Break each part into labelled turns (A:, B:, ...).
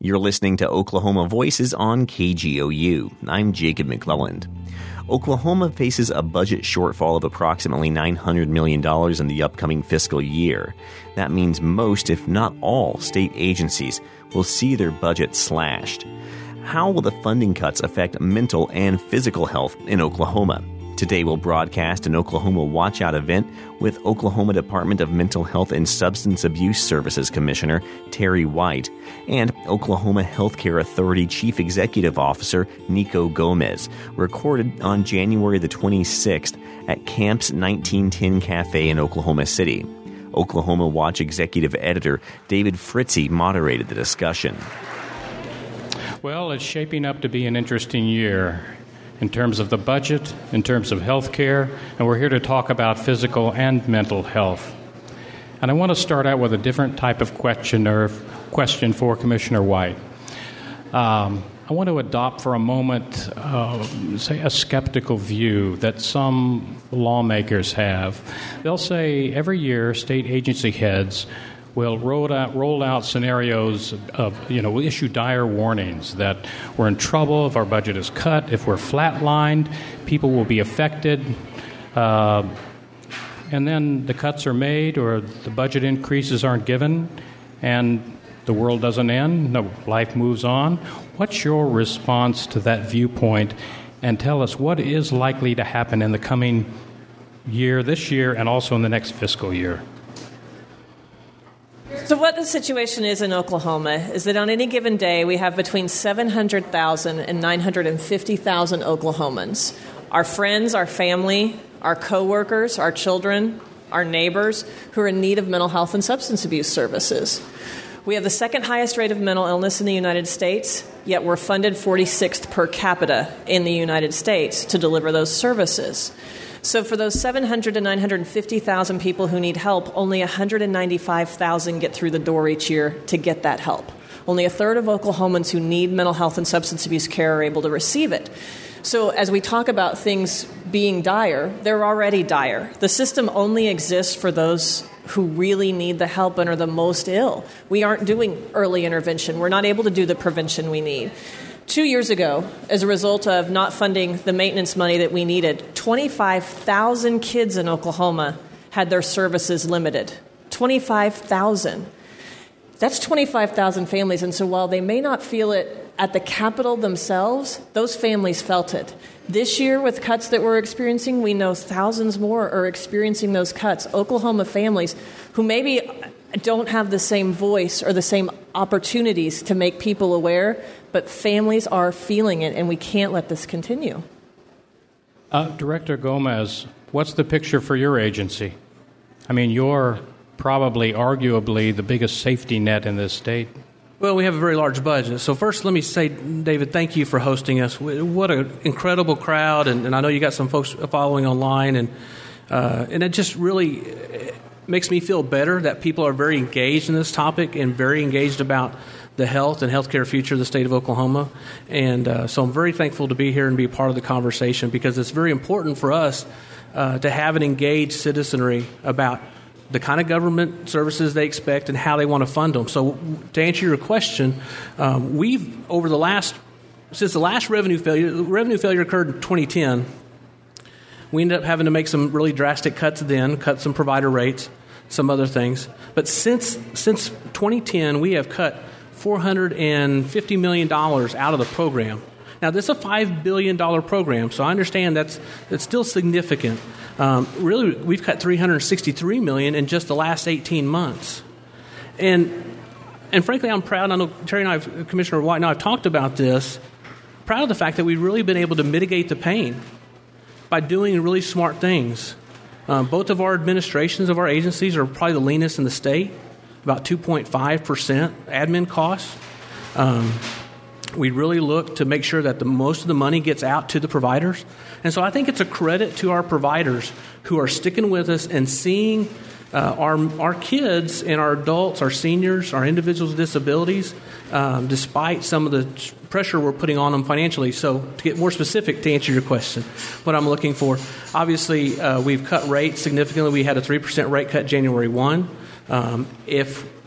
A: You're listening to Oklahoma Voices on KGOU. I'm Jacob McClelland. Oklahoma faces a budget shortfall of approximately $900 million in the upcoming fiscal year. That means most, if not all, state agencies will see their budget slashed. How will the funding cuts affect mental and physical health in Oklahoma? Today we'll broadcast an Oklahoma Watch Out event with Oklahoma Department of Mental Health and Substance Abuse Services Commissioner Terry White and Oklahoma Healthcare Authority Chief Executive Officer Nico Gomez, recorded on January the 26th at Camp's 1910 Cafe in Oklahoma City. Oklahoma Watch Executive Editor David Fritzie moderated the discussion.
B: Well, it's shaping up to be an interesting year in terms of the budget, in terms of health care, and we're here to talk about physical and mental health. And I want to start out with a different type of question for Commissioner White. I want to adopt for a moment, say, a skeptical view that some lawmakers have. They'll say every year state agency heads will roll out scenarios of, issue dire warnings that we're in trouble if our budget is cut, if we're flatlined, people will be affected, and then the cuts are made or the budget increases aren't given, and the world doesn't end, no, life moves on. What's your response to that viewpoint? And tell us what is likely to happen in the coming year, this year, and also in the next fiscal year.
C: So what the situation is in Oklahoma is that on any given day, we have between 700,000 and 950,000 Oklahomans. Our friends, our family, our coworkers, our children, our neighbors who are in need of mental health and substance abuse services. We have the second highest rate of mental illness in the United States, yet we're funded 46th per capita in the United States to deliver those services. So for those 700 to 950,000 people who need help, only 195,000 get through the door each year to get that help. Only a third of Oklahomans who need mental health and substance abuse care are able to receive it. So as we talk about things being dire, they're already dire. The system only exists for those who really need the help and are the most ill. We aren't doing early intervention. We're not able to do the prevention we need. 2 years ago, as a result of not funding the maintenance money that we needed, 25,000 kids in Oklahoma had their services limited. 25,000. That's 25,000 families. And so while they may not feel it at the Capitol themselves, those families felt it. This year, with cuts that we're experiencing, we know thousands more are experiencing those cuts. Oklahoma families who maybe don't have the same voice or the same opportunities to make people aware, but families are feeling it, and we can't let this continue.
B: Director Gomez, what's the picture for your agency? I mean, you're probably, arguably, the biggest safety net in this state.
D: Well, we have a very large budget. So first, let me say, David, thank you for hosting us. What an incredible crowd, and I know you got some folks following online, and it just really makes me feel better that people are very engaged in this topic and very engaged about the health and healthcare future of the state of Oklahoma. And so I'm very thankful to be here and be a part of the conversation, because it's very important for us to have an engaged citizenry about the kind of government services they expect and how they want to fund them. So to answer your question, we've, since the last revenue failure occurred in 2010, we ended up having to make some really drastic cuts then, cut some provider rates, some other things. But since 2010, we have cut $450 million out of the program. Now, this is a $5 billion program, so I understand that's still significant. Really, we've cut $363 million in just the last 18 months. And frankly, I'm proud. I know Terry and Commissioner White and I have talked about this. Proud of the fact that we've really been able to mitigate the pain by doing really smart things. Both of our administrations of our agencies are probably the leanest in the state, about 2.5% admin costs. We really look to make sure that the most of the money gets out to the providers. And so I think it's a credit to our providers who are sticking with us and seeing our kids and our adults, our seniors, our individuals with disabilities, despite some of the pressure we're putting on them financially. So to get more specific, to answer your question, what I'm looking for, obviously we've cut rates significantly. We had a 3% rate cut January 1. If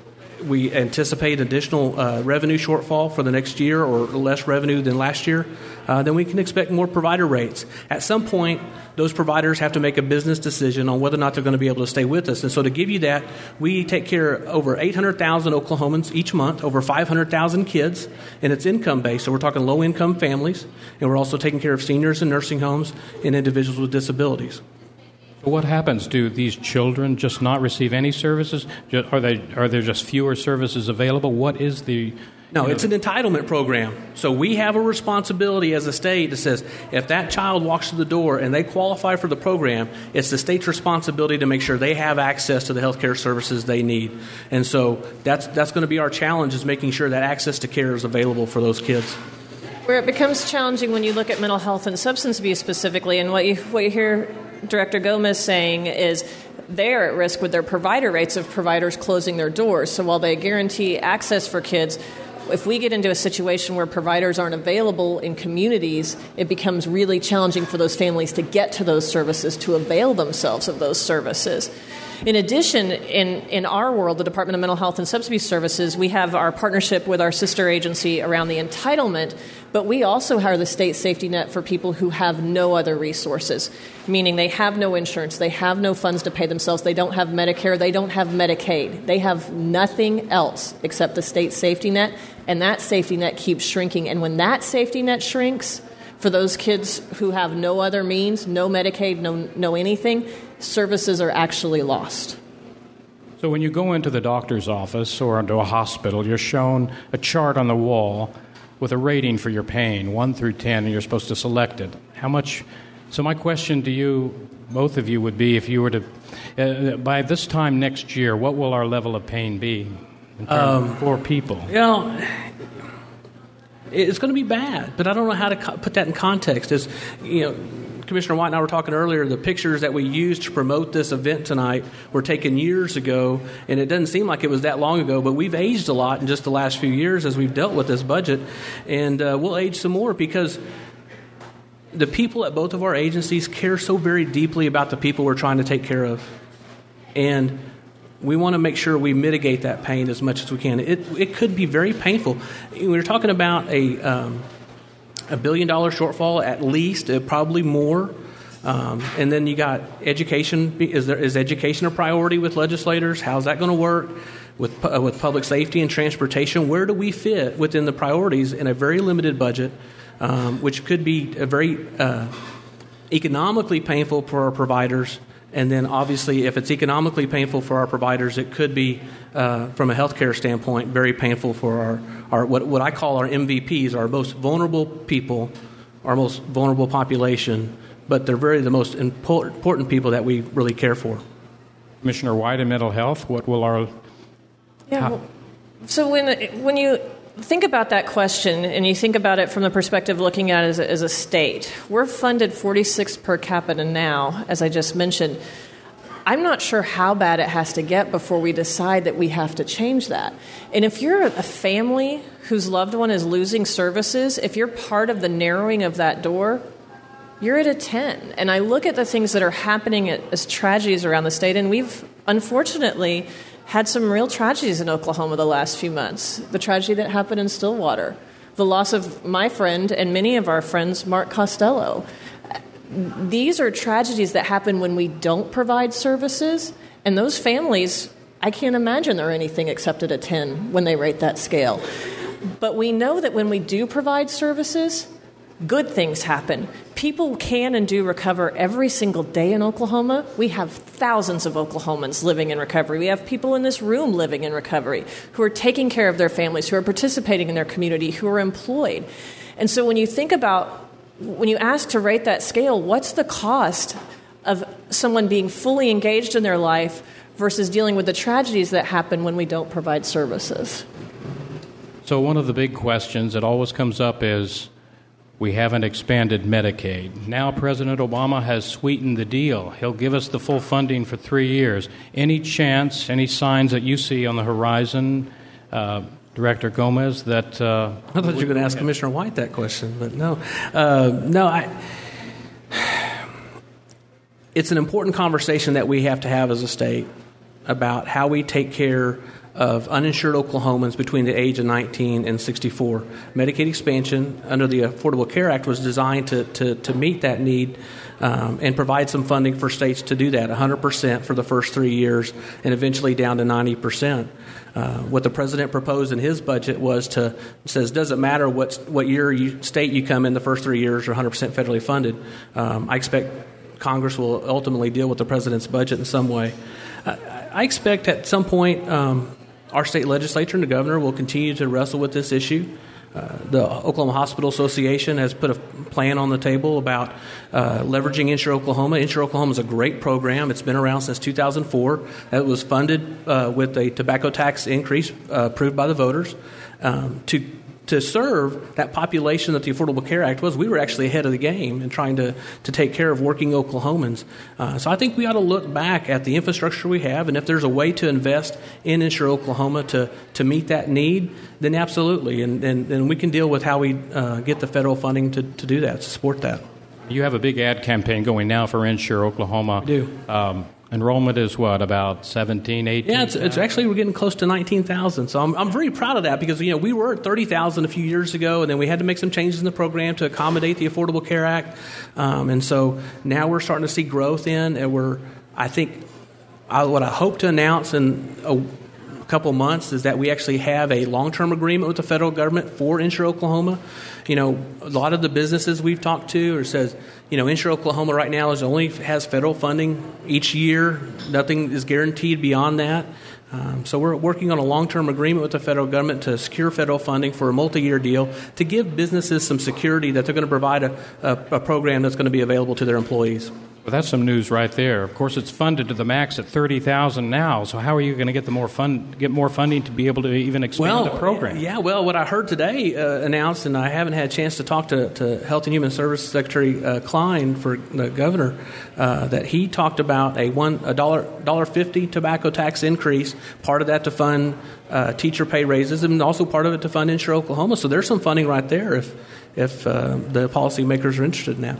D: we anticipate additional revenue shortfall for the next year or less revenue than last year, then we can expect more provider rates. At some point, those providers have to make a business decision on whether or not they're going to be able to stay with us. And so to give you that, we take care of over 800,000 Oklahomans each month, over 500,000 kids, and it's income-based. So we're talking low-income families, and we're also taking care of seniors in nursing homes and individuals with disabilities.
B: What happens? Do these children just not receive any services? Are there just fewer services available? What is the...
D: No, it's an entitlement program. So we have a responsibility as a state that says if that child walks through the door and they qualify for the program, it's the state's responsibility to make sure they have access to the health care services they need. And so that's going to be our challenge, is making sure that access to care is available for those kids.
C: Where it becomes challenging when you look at mental health and substance abuse specifically, and what you hear Director Gomez saying is they're at risk with their provider rates of providers closing their doors. So while they guarantee access for kids, if we get into a situation where providers aren't available in communities, it becomes really challenging for those families to get to those services, to avail themselves of those services. In addition, in our world, the Department of Mental Health and Substance Abuse Services, we have our partnership with our sister agency around the entitlement, but we also have the state safety net for people who have no other resources, meaning they have no insurance, they have no funds to pay themselves, they don't have Medicare, they don't have Medicaid. They have nothing else except the state safety net, and that safety net keeps shrinking. And when that safety net shrinks, for those kids who have no other means, no Medicaid, no anything, services are actually lost.
B: So when you go into the doctor's office or into a hospital, you're shown a chart on the wall with a rating for your pain, 1 through 10, and you're supposed to select it. How much? So my question to you, both of you, would be, if you were to, by this time next year, what will our level of pain be for people?
D: It's going to be bad, but I don't know how to put that in context. As Commissioner White and I were talking earlier, the pictures that we used to promote this event tonight were taken years ago, and it doesn't seem like it was that long ago, but we've aged a lot in just the last few years as we've dealt with this budget, and we'll age some more because the people at both of our agencies care so very deeply about the people we're trying to take care of, and we want to make sure we mitigate that pain as much as we can. It could be very painful. We're talking about a $1 billion shortfall at least, probably more. And then you got education. Is education a priority with legislators? How's that going to work with public safety and transportation? Where do we fit within the priorities in a very limited budget, which could be a very economically painful for our providers? And then, obviously, if it's economically painful for our providers, it could be, from a healthcare standpoint, very painful for our what I call our MVPs, our most vulnerable people, our most vulnerable population. But they're the most important people that we really care for.
B: Commissioner White, in mental health, what will our...
C: So when you think about that question, and you think about it from the perspective of looking at it as a state, we're funded 46 per capita now, as I just mentioned. I'm not sure how bad it has to get before we decide that we have to change that. And if you're a family whose loved one is losing services, if you're part of the narrowing of that door, you're at a 10. And I look at the things that are happening as tragedies around the state, and we've unfortunately had some real tragedies in Oklahoma the last few months. The tragedy that happened in Stillwater, the loss of my friend and many of our friends, Mark Costello. These are tragedies that happen when we don't provide services, and those families, I can't imagine they're anything except at a 10 when they rate that scale. But we know that when we do provide services, good things happen. People can and do recover every single day in Oklahoma. We have thousands of Oklahomans living in recovery. We have people in this room living in recovery who are taking care of their families, who are participating in their community, who are employed. And so when you think about, when you ask to rate that scale, what's the cost of someone being fully engaged in their life versus dealing with the tragedies that happen when we don't provide services?
B: So one of the big questions that always comes up is, we haven't expanded Medicaid. Now President Obama has sweetened the deal. He'll give us the full funding for 3 years. Any chance, any signs that you see on the horizon, Director Gomez, that...
D: I thought you were going to ask Commissioner White that question, but no. It's an important conversation that we have to have as a state. about how we take care of uninsured Oklahomans between the age of 19 and 64. Medicaid expansion under the Affordable Care Act was designed to meet that need and provide some funding for states to do that, 100% for the first 3 years and eventually down to 90%. What the president proposed in his budget says doesn't matter what state you come in, the first 3 years are 100% federally funded. I expect Congress will ultimately deal with the president's budget in some way. I expect at some point our state legislature and the governor will continue to wrestle with this issue. The Oklahoma Hospital Association has put a plan on the table about leveraging Insure Oklahoma. Insure Oklahoma is a great program. It's been around since 2004. It was funded with a tobacco tax increase approved by the voters to serve that population that the Affordable Care Act was. We were actually ahead of the game in trying to take care of working Oklahomans. So I think we ought to look back at the infrastructure we have, and if there's a way to invest in Insure Oklahoma to meet that need, then absolutely. And we can deal with how we get the federal funding to do that, to support that.
B: You have a big ad campaign going now for Insure Oklahoma.
D: I do.
B: Enrollment is what, about 17, 18?
D: Yeah, it's actually, we're getting close to 19,000. So I'm very proud of that because, we were at 30,000 a few years ago, and then we had to make some changes in the program to accommodate the Affordable Care Act. And so now we're starting to see growth in, and what I hope to announce in a couple months is that we actually have a long-term agreement with the federal government for Insure Oklahoma. A lot of the businesses we've talked to says, Insure Oklahoma right now only has federal funding each year. Nothing is guaranteed beyond that. So we're working on a long-term agreement with the federal government to secure federal funding for a multi-year deal to give businesses some security that they're going to provide a program that's going to be available to their employees.
B: Well, that's some news right there. Of course, it's funded to the max at $30,000 now. So how are you going to get more funding to be able to even expand the program?
D: Yeah, what I heard today announced, and I haven't had a chance to talk to Health and Human Services Secretary Klein for the governor, that he talked about a $1.50 tobacco tax increase. Part of that to fund teacher pay raises, and also part of it to fund Insure Oklahoma. So there's some funding right there if the policymakers are interested in that.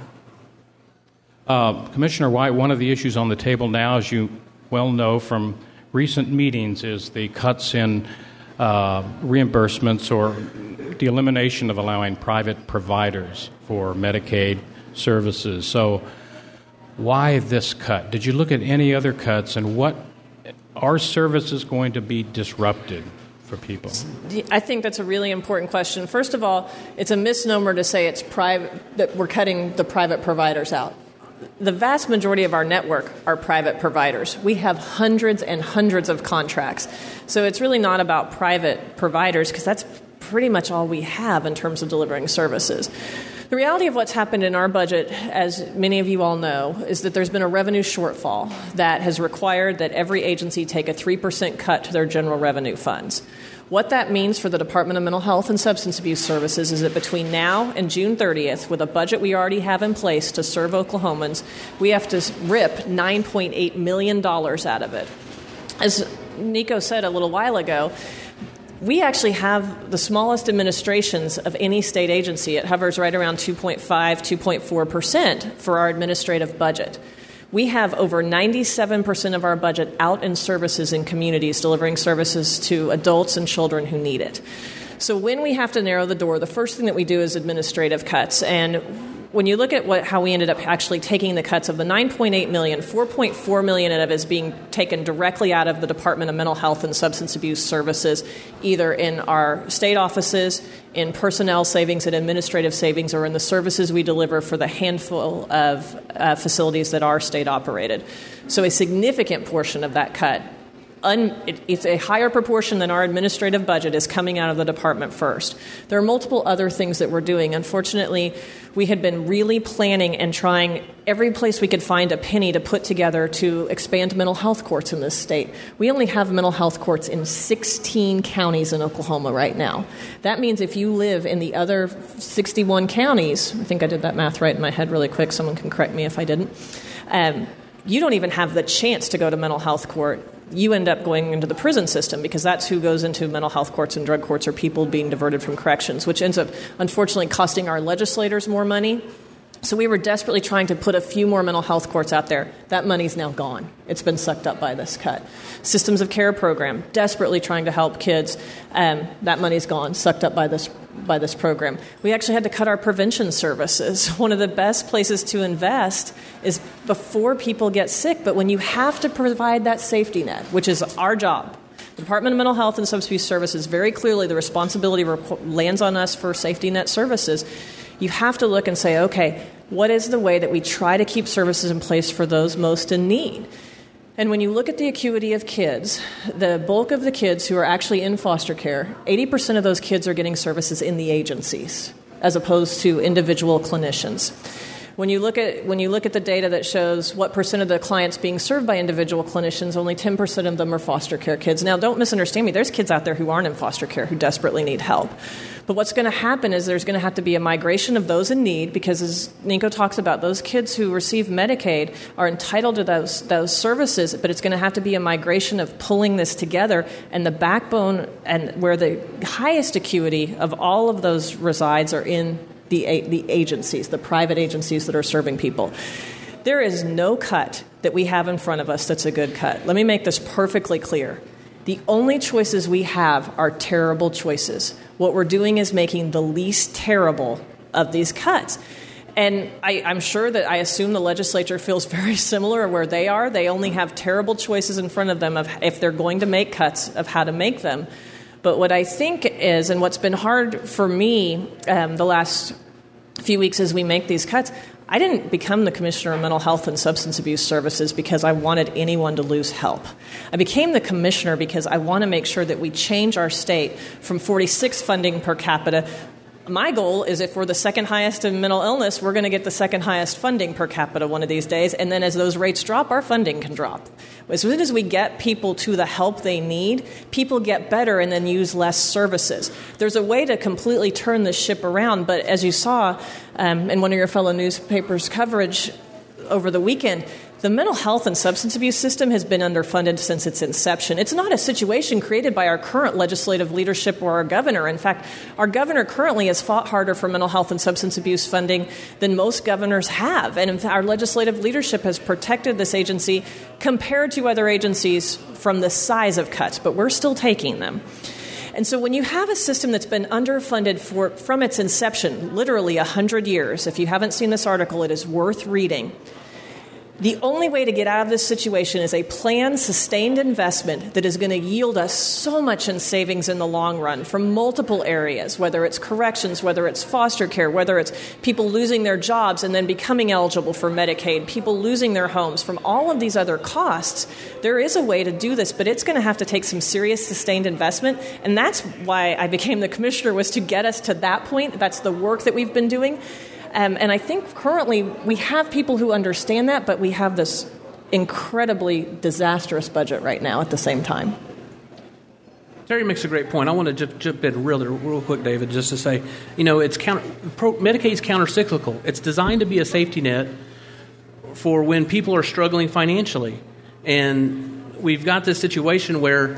B: Commissioner White, one of the issues on the table now, as you well know from recent meetings, is the cuts in reimbursements or the elimination of allowing private providers for Medicaid services. So why this cut? Did you look at any other cuts, and what are services going to be disrupted for people?
C: I think that's a really important question. First of all, it's a misnomer to say that we're cutting the private providers out. The vast majority of our network are private providers. We have hundreds and hundreds of contracts. So it's really not about private providers because that's pretty much all we have in terms of delivering services. The reality of what's happened in our budget, as many of you all know, is that there's been a revenue shortfall that has required that every agency take a 3% cut to their general revenue funds. What that means for the Department of Mental Health and Substance Abuse Services is that between now and June 30th, with a budget we already have in place to serve Oklahomans, we have to rip $9.8 million out of it. As Nico said a little while ago, we actually have the smallest administrations of any state agency. It hovers right around 2.5, 2.4% for our administrative budget. We have over 97% of our budget out in services in communities, delivering services to adults and children who need it. So when we have to narrow the door, the first thing that we do is administrative cuts. And when you look at how we ended up actually taking the cuts of the $9.8 million, $4.4 million of it is being taken directly out of the Department of Mental Health and Substance Abuse Services, either in our state offices, in personnel savings and administrative savings, or in the services we deliver for the handful of facilities that are state operated. So a significant portion of that cut, it's a higher proportion than our administrative budget, is coming out of the department first. There are multiple other things that we're doing. Unfortunately, we had been really planning and trying every place we could find a penny to put together to expand mental health courts in this state. We only have mental health courts in 16 counties in Oklahoma right now. That means if you live in the other 61 counties, I think I did that math right in my head really quick, someone can correct me if I didn't, you don't even have the chance to go to mental health court. You end up going into the prison system because that's who goes into mental health courts and drug courts, are people being diverted from corrections, which ends up, unfortunately, costing our legislators more money So we were desperately trying to put a few more mental health courts out there. That money's now gone. It's been sucked up by this cut. Systems of Care program, desperately trying to help kids. That money's gone, sucked up by this program. We actually had to cut our prevention services. One of the best places to invest is before people get sick, but when you have to provide that safety net, which is our job. The Department of Mental Health and Substance Abuse Services, very clearly the responsibility lands on us for safety net services. You have to look and say, okay, what is the way that we try to keep services in place for those most in need? And when you look at the acuity of kids, the bulk of the kids who are actually in foster care, 80% of those kids are getting services in the agencies as opposed to individual clinicians. When you look at the data that shows what percent of the clients being served by individual clinicians, only 10% of them are foster care kids. Now, don't misunderstand me. There's kids out there who aren't in foster care who desperately need help. But what's going to happen is there's going to have to be a migration of those in need because, as Nico talks about, those kids who receive Medicaid are entitled to those services, but it's going to have to be a migration of pulling this together. And the backbone and where the highest acuity of all of those resides are in the agencies, the private agencies that are serving people. There is no cut that we have in front of us that's a good cut. Let me make this perfectly clear. The only choices we have are terrible choices. What we're doing is making the least terrible of these cuts. And I'm sure that I assume the legislature feels very similar where they are. They only have terrible choices in front of them of if they're going to make cuts, of how to make them. But what I think is, and what's been hard for me the last few weeks as we make these cuts, I didn't become the Commissioner of Mental Health and Substance Abuse Services because I wanted anyone to lose help. I became the Commissioner because I want to make sure that we change our state from 46 funding per capita. My goal is if we're the second highest in mental illness, we're going to get the second highest funding per capita one of these days. And then as those rates drop, our funding can drop. As soon as we get people to the help they need, people get better and then use less services. There's a way to completely turn this ship around. But as you saw in one of your fellow newspapers' coverage over the weekend, the mental health and substance abuse system has been underfunded since its inception. It's not a situation created by our current legislative leadership or our governor. In fact, our governor currently has fought harder for mental health and substance abuse funding than most governors have. And in fact, our legislative leadership has protected this agency compared to other agencies from the size of cuts, but we're still taking them. And so when you have a system that's been underfunded from its inception, literally 100 years, if you haven't seen this article, it is worth reading. The only way to get out of this situation is a planned, sustained investment that is going to yield us so much in savings in the long run from multiple areas, whether it's corrections, whether it's foster care, whether it's people losing their jobs and then becoming eligible for Medicaid, people losing their homes, from all of these other costs. There is a way to do this, but it's going to have to take some serious, sustained investment. And that's why I became the commissioner, was to get us to that point. That's the work that we've been doing. And I think currently we have people who understand that, but we have this incredibly disastrous budget right now at the same time.
D: Terry makes a great point. I want to jump in real quick, David, just to say, Medicaid's countercyclical. It's designed to be a safety net for when people are struggling financially. And we've got this situation where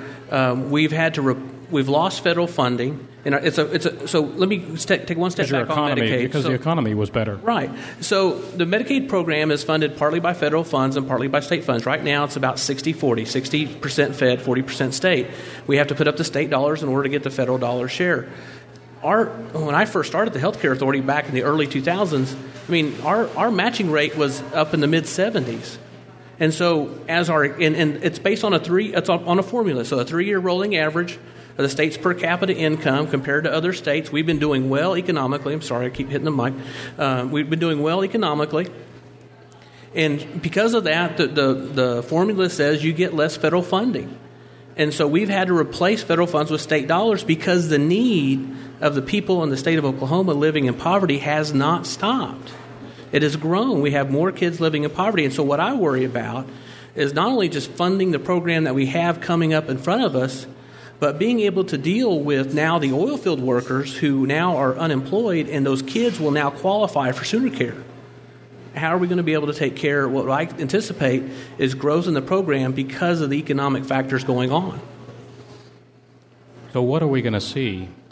D: we've lost federal funding. And so let me take one step back on Medicaid.
B: Because the economy was better.
D: Right. So the Medicaid program is funded partly by federal funds and partly by state funds. Right now it's about 60-40, 60% Fed, 40% state. We have to put up the state dollars in order to get the federal dollar share. When I first started the Healthcare Authority back in the early 2000s, our matching rate was up in the mid-70s. And so and it's based on it's on a formula. So a 3-year rolling average of the state's per capita income compared to other states. We've been doing well economically. I'm sorry, I keep hitting the mic. We've been doing well economically. And because of that, the formula says you get less federal funding. And so we've had to replace federal funds with state dollars because the need of the people in the state of Oklahoma living in poverty has not stopped. It has grown. We have more kids living in poverty. And so what I worry about is not only just funding the program that we have coming up in front of us, but being able to deal with now the oil field workers who now are unemployed, and those kids will now qualify for Sooner Care. How are we going to be able to take care of what I anticipate is growth in the program because of the economic factors going on?
B: So what are we going to see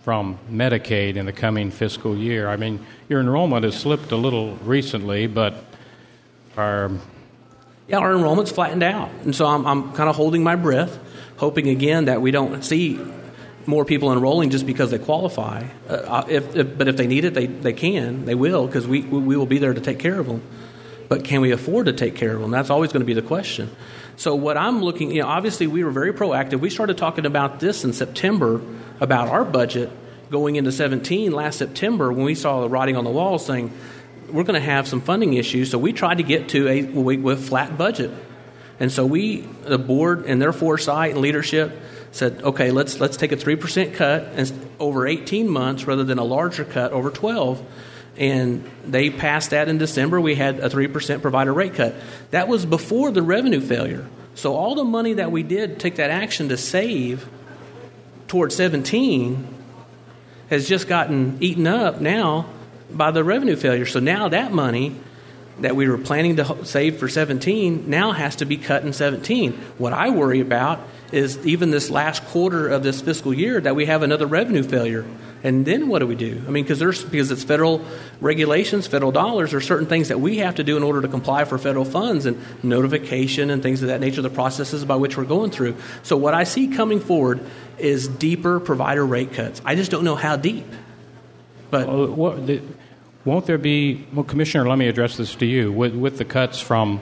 B: from Medicaid in the coming fiscal year? I mean, your enrollment has slipped a little recently, but our
D: enrollment's flattened out. And so I'm kind of holding my breath, hoping again that we don't see more people enrolling just because they qualify. But if they need it, they will, because we will be there to take care of them. But can we afford to take care of them? That's always going to be the question. So what I'm looking, obviously we were very proactive. We started talking about this in September, about our budget going into 17 last September, when we saw the writing on the wall saying we're going to have some funding issues. So we tried to get to a flat budget. And so the board and their foresight and leadership said, okay, let's take a 3% cut over 18 months rather than a larger cut over 12. And they passed that in December. We had a 3% provider rate cut. That was before the revenue failure. So all the money that we did take that action to save towards 17 has just gotten eaten up now by the revenue failure. So now that money that we were planning to save for 17 now has to be cut in 17. What I worry about is even this last quarter of this fiscal year that we have another revenue failure. And then what do we do? I mean, because it's federal regulations, federal dollars, there are certain things that we have to do in order to comply for federal funds and notification and things of that nature, the processes by which we're going through. So what I see coming forward is deeper provider rate cuts. I just don't know how deep. But
B: won't there be, Commissioner, let me address this to you, with the cuts from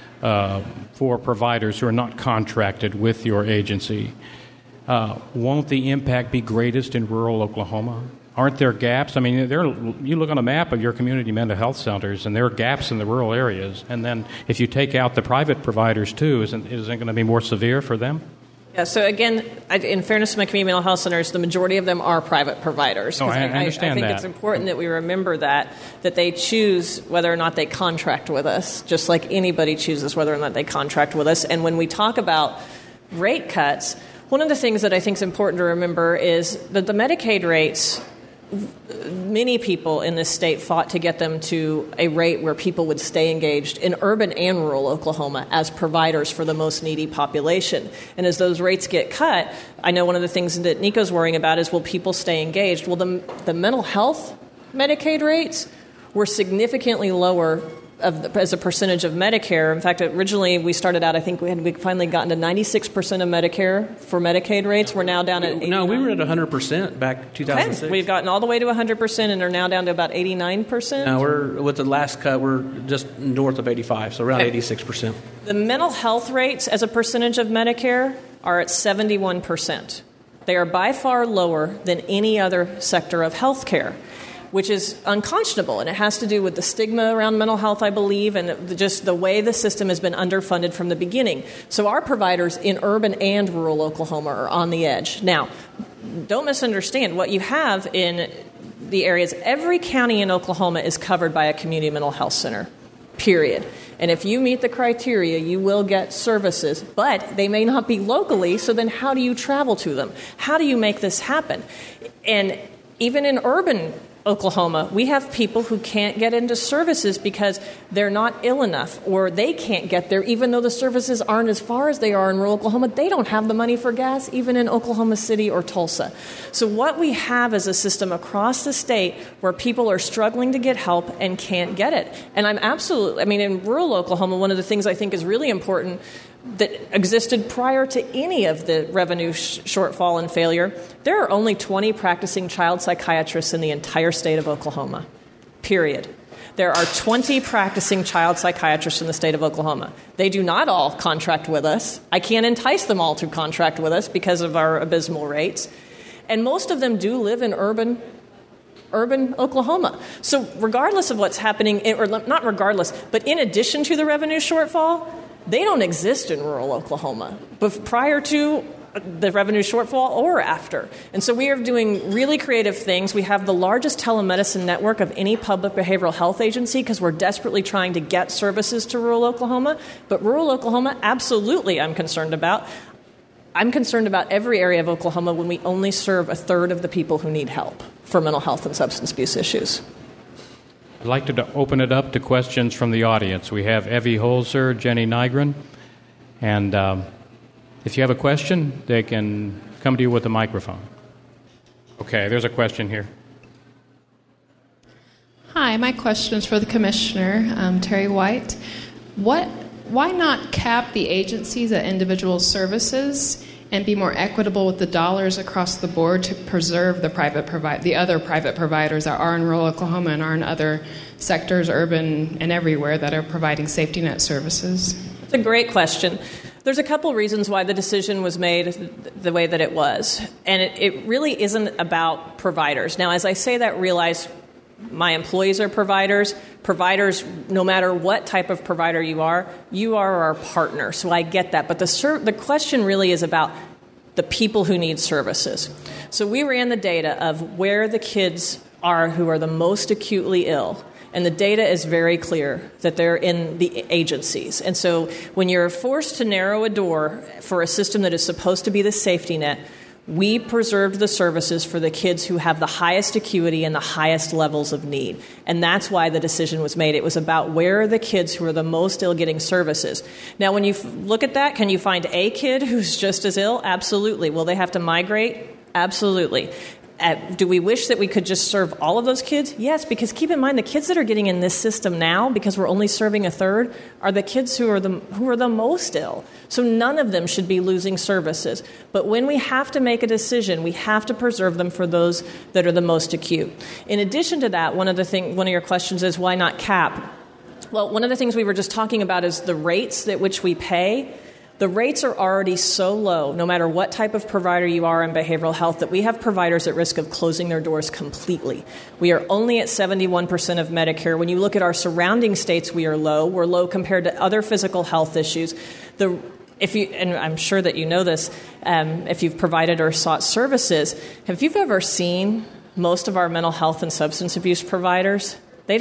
B: for providers who are not contracted with your agency, won't the impact be greatest in rural Oklahoma? Aren't there gaps? I mean, you look on a map of your community mental health centers, and there are gaps in the rural areas. And then if you take out the private providers, too, isn't it going to be more severe for them?
C: Yeah, so again, in fairness to my community mental health centers, the majority of them are private providers.
B: No, I understand
C: I think
B: that.
C: It's important that we remember that they choose whether or not they contract with us, just like anybody chooses whether or not they contract with us. And when we talk about rate cuts, one of the things that I think is important to remember is that the Medicaid rates, many people in this state fought to get them to a rate where people would stay engaged in urban and rural Oklahoma as providers for the most needy population. And as those rates get cut, I know one of the things that Nico's worrying about is, will people stay engaged? Well, the mental health Medicaid rates were significantly lower as a percentage of Medicare. In fact, originally we started out, I think we finally gotten to 96% of Medicare for Medicaid rates. We're now down at 89%.
D: No, we were at 100% back 2006.
C: Okay. We've gotten all the way to 100% and are now down to about 89%.
D: Now, with the last cut, we're just north of 85, so around 86%.
C: The mental health rates as a percentage of Medicare are at 71%. They are by far lower than any other sector of health care, which is unconscionable, and it has to do with the stigma around mental health, I believe, and just the way the system has been underfunded from the beginning. So our providers in urban and rural Oklahoma are on the edge. Now, don't misunderstand. What you have in the areas, every county in Oklahoma is covered by a community mental health center, period. And if you meet the criteria, you will get services, but they may not be locally, so then how do you travel to them? How do you make this happen? And even in urban Oklahoma, we have people who can't get into services because they're not ill enough, or they can't get there even though the services aren't as far as they are in rural Oklahoma. They don't have the money for gas even in Oklahoma City or Tulsa. So what we have is a system across the state where people are struggling to get help and can't get it. And in rural Oklahoma, one of the things I think is really important that existed prior to any of the revenue shortfall and failure, there are only 20 practicing child psychiatrists in the entire state of Oklahoma, period. There are 20 practicing child psychiatrists in the state of Oklahoma. They do not all contract with us. I can't entice them all to contract with us because of our abysmal rates. And most of them do live in urban Oklahoma. So regardless of what's happening, or not regardless, but in addition to the revenue shortfall, they don't exist in rural Oklahoma, but prior to the revenue shortfall or after. And so we are doing really creative things. We have the largest telemedicine network of any public behavioral health agency because we're desperately trying to get services to rural Oklahoma. But rural Oklahoma, absolutely I'm concerned about. I'm concerned about every area of Oklahoma when we only serve a third of the people who need help for mental health and substance abuse issues.
B: I'd like to open it up to questions from the audience. We have Evie Holzer, Jenny Nygren, and if you have a question, they can come to you with a microphone. Okay, there's a question here.
E: Hi, my question is for the Commissioner, Terry White. Why not cap the agencies at individual services and be more equitable with the dollars across the board to preserve the other private providers that are in rural Oklahoma and are in other sectors, urban and everywhere, that are providing safety net services?
C: It's a great question. There's a couple reasons why the decision was made the way that it was. And it really isn't about providers. Now, as I say that, realize my employees are providers. Providers, no matter what type of provider you are our partner. So I get that. But the question really is about the people who need services. So we ran the data of where the kids are who are the most acutely ill. And the data is very clear that they're in the agencies. And so when you're forced to narrow a door for a system that is supposed to be the safety net, we preserved the services for the kids who have the highest acuity and the highest levels of need. And that's why the decision was made. It was about where are the kids who are the most ill getting services. Now, when you look at that, can you find a kid who's just as ill? Absolutely. Will they have to migrate? Absolutely. Do we wish that we could just serve all of those kids? Yes, because keep in mind, the kids that are getting in this system now, because we're only serving a third, are the kids who are the most ill. So none of them should be losing services. But when we have to make a decision, we have to preserve them for those that are the most acute. In addition to that, one of your questions is, why not cap? Well, one of the things we were just talking about is the rates at which we pay. The rates are already so low, no matter what type of provider you are in behavioral health, that we have providers at risk of closing their doors completely. We are only at 71% of Medicare. When you look at our surrounding states, we are low. We're low compared to other physical health issues. And I'm sure that you know this, if you've provided or sought services, have you ever seen most of our mental health and substance abuse providers?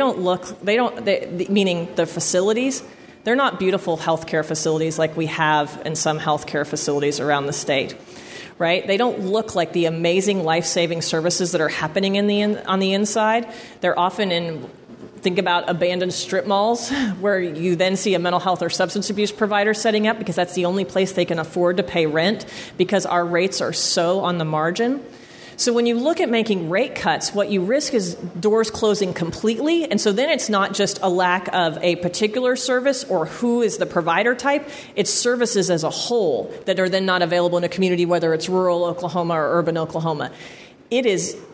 C: Meaning the facilities, they're not beautiful healthcare facilities like we have in some healthcare facilities around the state, right? They don't look like the amazing life-saving services that are happening on the inside. They're often think about abandoned strip malls where you then see a mental health or substance abuse provider setting up because that's the only place they can afford to pay rent because our rates are so on the margin. So when you look at making rate cuts, what you risk is doors closing completely. And so then it's not just a lack of a particular service or who is the provider type. It's services as a whole that are then not available in a community, whether it's rural Oklahoma or urban Oklahoma. It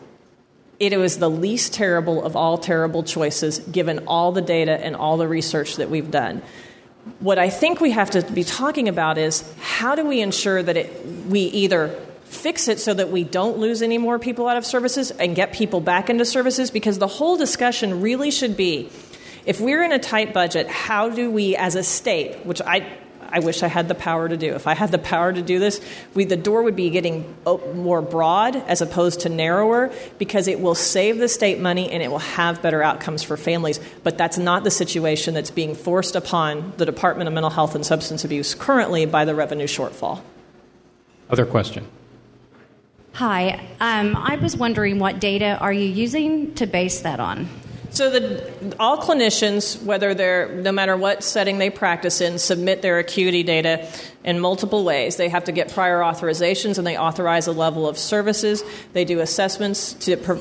C: was the least terrible of all terrible choices, given all the data and all the research that we've done. What I think we have to be talking about is how do we ensure that we either fix it so that we don't lose any more people out of services and get people back into services, because the whole discussion really should be, if we're in a tight budget, how do we as a state, which I wish I had the power to do. If I had the power to do this, the door would be getting more broad as opposed to narrower, because it will save the state money and it will have better outcomes for families. But that's not the situation that's being forced upon the Department of Mental Health and Substance Abuse currently by the revenue shortfall.
B: Other question.
F: Hi. I was wondering, what data are you using to base that on?
C: So all clinicians, no matter what setting they practice in, submit their acuity data in multiple ways. They have to get prior authorizations, and they authorize a level of services. They do assessments to.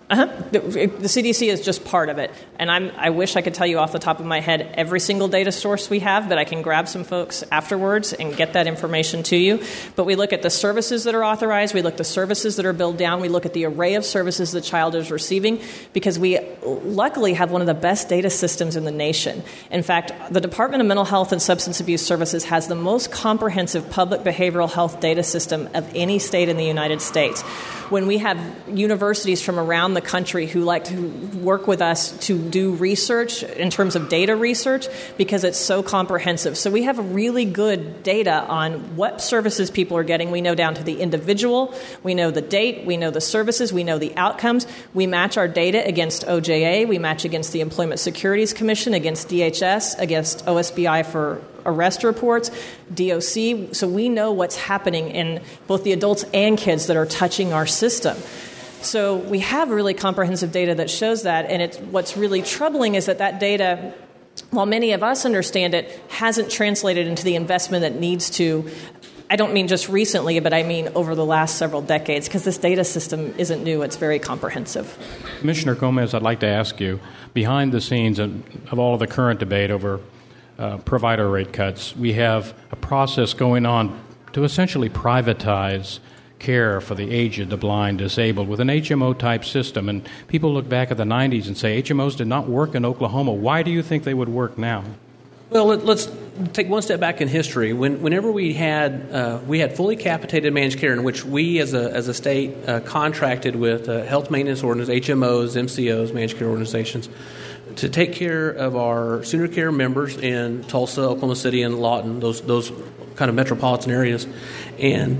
C: The CDC is just part of it. And I wish I could tell you off the top of my head every single data source we have, but I can grab some folks afterwards and get that information to you. But we look at the services that are authorized. We look at the services that are billed down. We look at the array of services the child is receiving, because we luckily have one of the best data systems in the nation. In fact, the Department of Mental Health and Substance Abuse Services has the most comprehensive public behavioral health data system of any state in the United States. When we have universities from around the country who like to work with us to do research in terms of data research, because it's so comprehensive. So we have really good data on what services people are getting. We know down to the individual. We know the date. We know the services. We know the outcomes. We match our data against OJA. We match against the Employment Securities Commission, against DHS, against OSBI for arrest reports, DOC. So we know what's happening in both the adults and kids that are touching our system. So we have really comprehensive data that shows that, and what's really troubling is that data, while many of us understand it, hasn't translated into the investment that needs to I don't mean just recently, but I mean over the last several decades, because this data system isn't new. It's very comprehensive.
B: Commissioner Gomez, I'd like to ask you, behind the scenes of all of the current debate over provider rate cuts, we have a process going on to essentially privatize care for the aged, the blind, disabled, with an HMO-type system. And people look back at the 90s and say, HMOs did not work in Oklahoma. Why do you think they would work now?
D: Well, let's take one step back in history. Whenever we had fully capitated managed care, in which we as a state contracted with health maintenance organizations, HMOs, MCOs, managed care organizations, to take care of our senior care members in Tulsa, Oklahoma City, and Lawton, those kind of metropolitan areas, and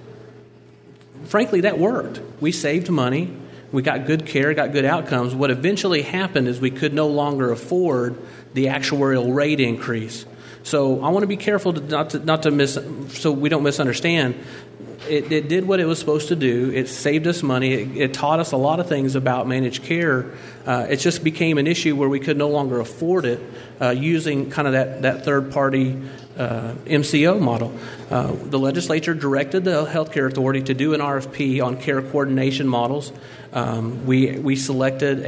D: frankly, that worked. We saved money. We got good care, got good outcomes. What eventually happened is we could no longer afford the actuarial rate increase. So I want to be careful so we don't misunderstand. It did what it was supposed to do. It saved us money. It taught us a lot of things about managed care. It just became an issue where we could no longer afford it using kind of that third-party MCO model. The legislature directed the Healthcare Authority to do an RFP on care coordination models. We selected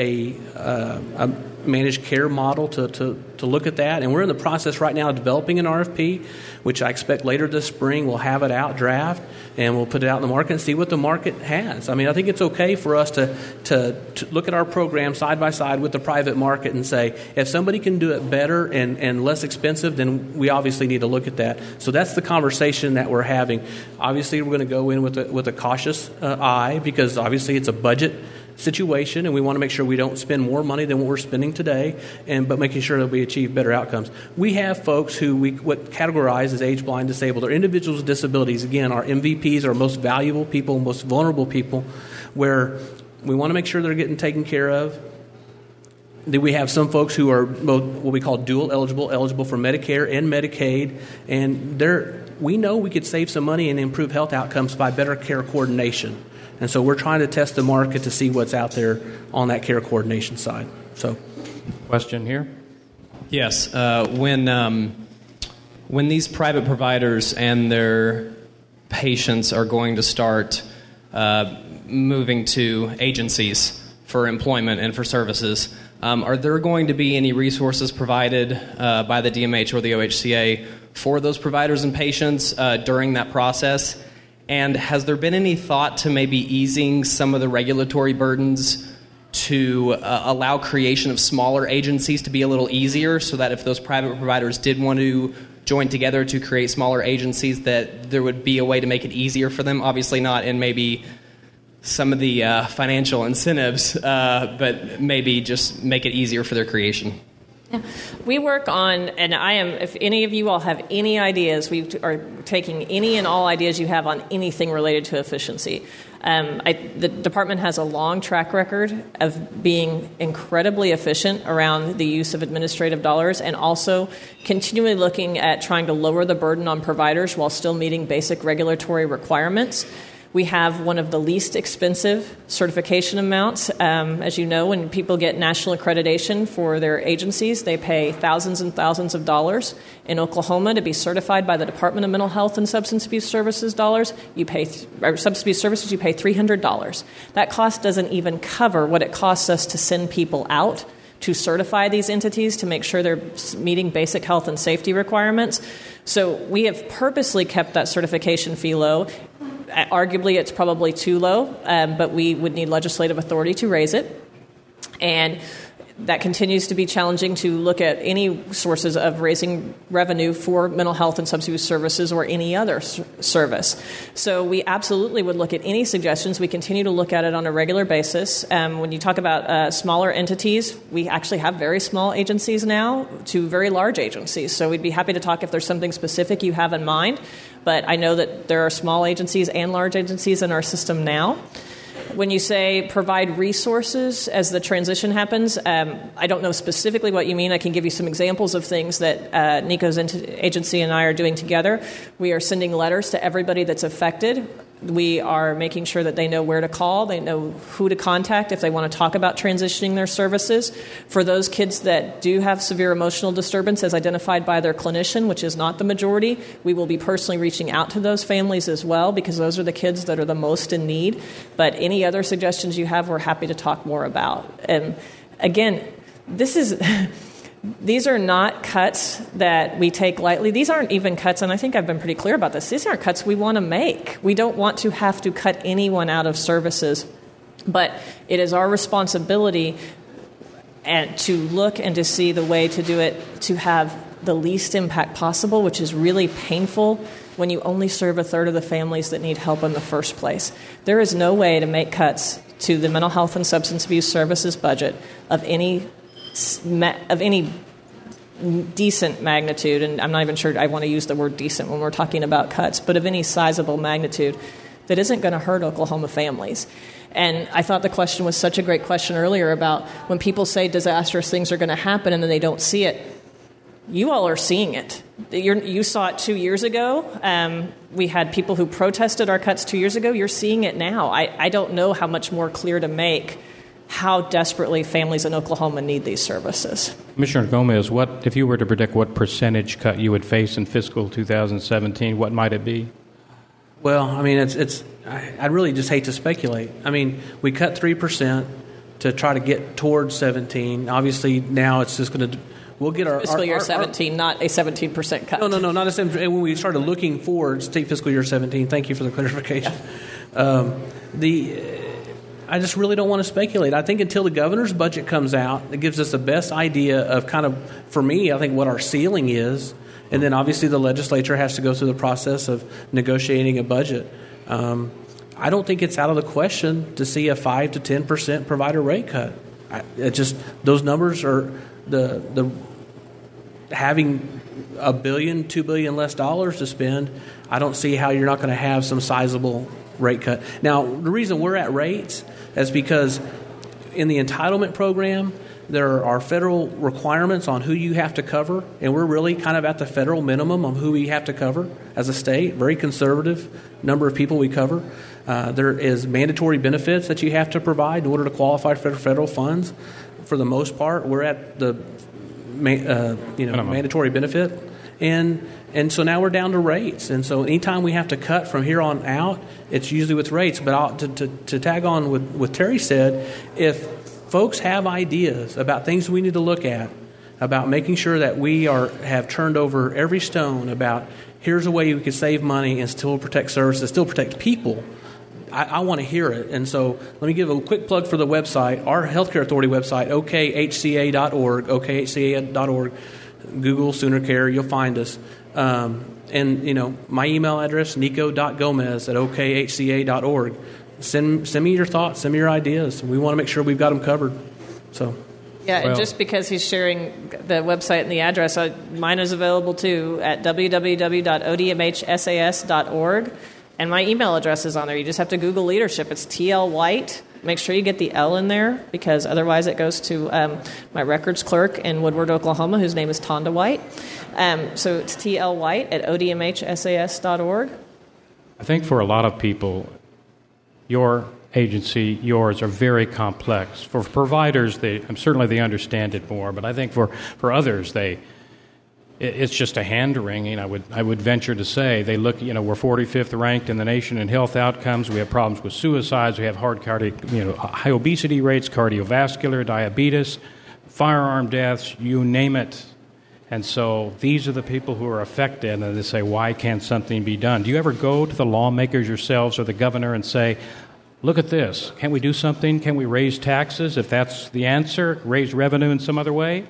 D: a managed care model to look at that, and we're in the process right now of developing an RFP, which I expect later this spring we'll have it out draft, and we'll put it out in the market and see what the market has. I mean, I think it's okay for us to look at our program side by side with the private market and say, if somebody can do it better and less expensive, then we obviously need to look at that. So that's the conversation that we're having. Obviously, we're going to go in with a cautious eye, because obviously it's a budget situation, and we want to make sure we don't spend more money than what we're spending today, but making sure that we achieve better outcomes. We have folks who we categorize as age, blind, disabled, or individuals with disabilities. Again, our MVPs, our most valuable people, most vulnerable people, where we want to make sure they're getting taken care of. Then we have some folks who are both what we call dual eligible for Medicare and Medicaid, and we know we could save some money and improve health outcomes by better care coordination. And so we're trying to test the market to see what's out there on that care coordination side. So,
B: question here?
G: Yes. When these private providers and their patients are going to start moving to agencies for employment and for services, are there going to be any resources provided by the DMH or the OHCA for those providers and patients during that process? And has there been any thought to maybe easing some of the regulatory burdens to allow creation of smaller agencies to be a little easier, so that if those private providers did want to join together to create smaller agencies, that there would be a way to make it easier for them? Obviously not in maybe some of the financial incentives, but maybe just make it easier for their creation.
C: Yeah. We work on, and if any of you all have any ideas, we are taking any and all ideas you have on anything related to efficiency. The department has a long track record of being incredibly efficient around the use of administrative dollars, and also continually looking at trying to lower the burden on providers while still meeting basic regulatory requirements. We have one of the least expensive certification amounts. As you know, when people get national accreditation for their agencies, they pay thousands and thousands of dollars. In Oklahoma, to be certified by the Department of Mental Health and Substance Abuse Services you pay $300. That cost doesn't even cover what it costs us to send people out to certify these entities to make sure they're meeting basic health and safety requirements. So we have purposely kept that certification fee low. Arguably, it's probably too low, but we would need legislative authority to raise it. And that continues to be challenging to look at any sources of raising revenue for mental health and substance abuse services or any other service. So we absolutely would look at any suggestions. We continue to look at it on a regular basis. When you talk about smaller entities, we actually have very small agencies now to very large agencies. So we'd be happy to talk if there's something specific you have in mind. But I know that there are small agencies and large agencies in our system now. When you say provide resources as the transition happens, I don't know specifically what you mean. I can give you some examples of things that Nico's agency and I are doing together. We are sending letters to everybody that's affected We are making sure that they know where to call, they know who to contact if they want to talk about transitioning their services. For those kids that do have severe emotional disturbance as identified by their clinician, which is not the majority, we will be personally reaching out to those families as well, because those are the kids that are the most in need. But any other suggestions you have, we're happy to talk more about. And again, these are not cuts that we take lightly. These aren't even cuts, and I think I've been pretty clear about this. These aren't cuts we want to make. We don't want to have to cut anyone out of services. But it is our responsibility and to look and to see the way to do it to have the least impact possible, which is really painful when you only serve a third of the families that need help in the first place. There is no way to make cuts to the mental health and substance abuse services budget of any decent magnitude, and I'm not even sure I want to use the word decent when we're talking about cuts, but of any sizable magnitude that isn't going to hurt Oklahoma families. And I thought the question was such a great question earlier about when people say disastrous things are going to happen and then they don't see it. You all are seeing it. You saw it 2 years ago. We had people who protested our cuts 2 years ago. You're seeing it now. I don't know how much more clear to make how desperately families in Oklahoma need these services.
B: Commissioner Gomez, if you were to predict what percentage cut you would face in fiscal 2017, what might it be?
D: Well, I mean, I really just hate to speculate. I mean, we cut 3% to try to get towards 17. Obviously, now it's just going to. We'll get our
C: fiscal year 17, not a 17% cut.
D: No, not a 17%. When we started looking forward, state fiscal year 17. Thank you for the clarification. Yeah. I just really don't want to speculate. I think until the governor's budget comes out, it gives us the best idea of kind of, for me, I think what our ceiling is. And then obviously the legislature has to go through the process of negotiating a budget. I don't think it's out of the question to see a 5 to 10% provider rate cut. Those numbers are the having $1 billion, $2 billion less dollars to spend. I don't see how you're not going to have some sizable rate cut. Now, the reason we're at rates is because in the entitlement program, there are federal requirements on who you have to cover, and we're really kind of at the federal minimum of who we have to cover as a state, very conservative number of people we cover. There is mandatory benefits that you have to provide in order to qualify for federal funds. For the most part, we're at the mandatory benefit. And so now we're down to rates. And so anytime we have to cut from here on out, it's usually with rates. But to tag on with what Terry said, if folks have ideas about things we need to look at, about making sure that we have turned over every stone, about here's a way we can save money and still protect services, still protect people, I want to hear it. And so let me give a quick plug for the website, our Healthcare Authority website, okhca.org, okhca.org. Google Sooner Care, you'll find us. And, my email address, nico.gomez@okhca.org. Send me your thoughts, send me your ideas. We want to make sure we've got them covered. So.
C: Yeah, and just because he's sharing the website and the address, mine is available too at www.odmhsas.org. And my email address is on there. You just have to Google leadership. It's TL White. Make sure you get the L in there, because otherwise it goes to my records clerk in Woodward, Oklahoma, whose name is Tonda White. So it's TL White at odmhsas.org.
B: I think for a lot of people, your agency, yours, are very complex. For providers, certainly they understand it more, but I think for others, it's just a hand-wringing. I would venture to say they look. We're 45th ranked in the nation in health outcomes. We have problems with suicides. We have high obesity rates, cardiovascular, diabetes, firearm deaths. You name it. And so these are the people who are affected, and they say, "Why can't something be done?" Do you ever go to the lawmakers yourselves or the governor and say, "Look at this. Can't we do something? Can we raise taxes? If that's the answer, raise revenue in some other way?"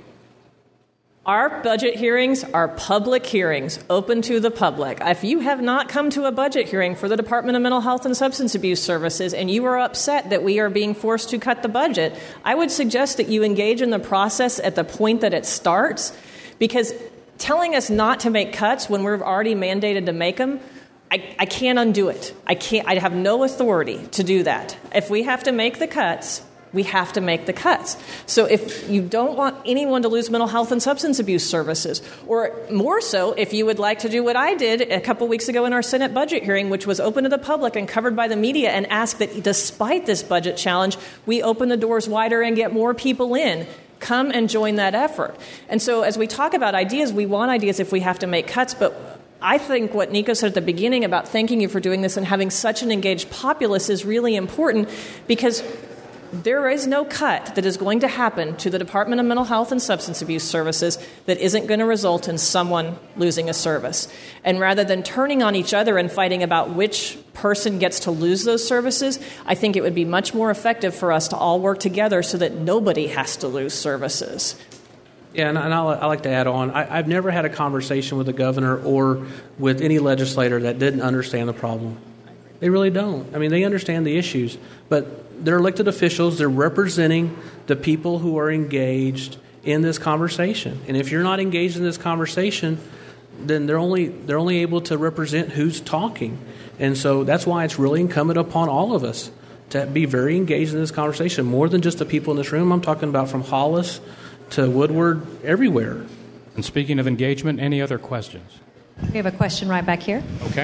C: Our budget hearings are public hearings, open to the public. If you have not come to a budget hearing for the Department of Mental Health and Substance Abuse Services and you are upset that we are being forced to cut the budget, I would suggest that you engage in the process at the point that it starts, because telling us not to make cuts when we're already mandated to make them, I can't undo it. I have no authority to do that. If we have to make the cuts, we have to make the cuts. So if you don't want anyone to lose mental health and substance abuse services, or more so, if you would like to do what I did a couple weeks ago in our Senate budget hearing, which was open to the public and covered by the media, and ask that despite this budget challenge, we open the doors wider and get more people in. Come and join that effort. And so as we talk about ideas, we want ideas if we have to make cuts, but I think what Nico said at the beginning about thanking you for doing this and having such an engaged populace is really important, because there is no cut that is going to happen to the Department of Mental Health and Substance Abuse Services that isn't going to result in someone losing a service. And rather than turning on each other and fighting about which person gets to lose those services, I think it would be much more effective for us to all work together so that nobody has to lose services.
D: Yeah, and I like to add on, I've never had a conversation with the governor or with any legislator that didn't understand the problem. They really don't. I mean, they understand the issues, but they're elected officials. They're representing the people who are engaged in this conversation. And if you're not engaged in this conversation, then they're only able to represent who's talking. And so that's why it's really incumbent upon all of us to be very engaged in this conversation, more than just the people in this room. I'm talking about from Hollis to Woodward, everywhere.
B: And speaking of engagement, any other questions?
F: We have a question right back here.
B: Okay.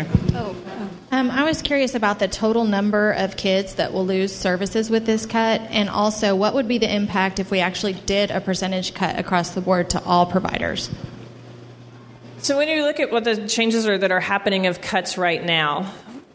H: I was curious about the total number of kids that will lose services with this cut, and also what would be the impact if we actually did a percentage cut across the board to all providers?
C: So when you look at what the changes are that are happening of cuts right now,